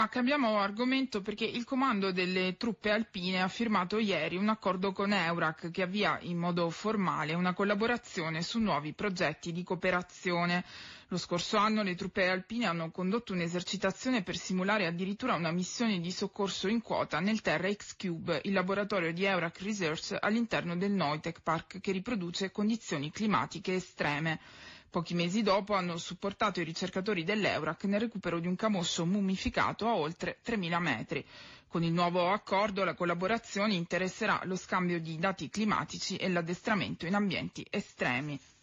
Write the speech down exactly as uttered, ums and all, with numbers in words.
Ah, cambiamo argomento perché il comando delle truppe alpine ha firmato ieri un accordo con EURAC che avvia in modo formale una collaborazione su nuovi progetti di cooperazione. Lo scorso anno le truppe alpine hanno condotto un'esercitazione per simulare addirittura una missione di soccorso in quota nel Terra X-Cube, il laboratorio di EURAC Research all'interno del Noitec Park che riproduce condizioni climatiche estreme. Pochi mesi dopo hanno supportato i ricercatori dell'EURAC nel recupero di un camoscio mummificato a oltre tremila metri. Con il nuovo accordo la collaborazione interesserà lo scambio di dati climatici e l'addestramento in ambienti estremi.